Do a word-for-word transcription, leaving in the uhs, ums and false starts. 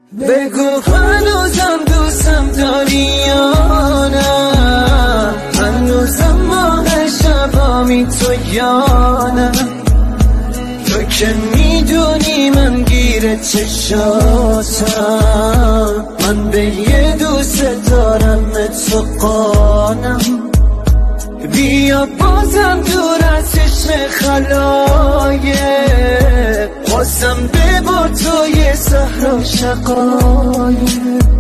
بگو هنوزم دوستم داری یا نه، هنوزم ماه شبامی تو یا نه. تو که میدونی من گیر چشاتم، من به یه دوست دارم تو قانم. بیا بازم دور از چشم خلایق، بازم ببر توی صحرا شقایق.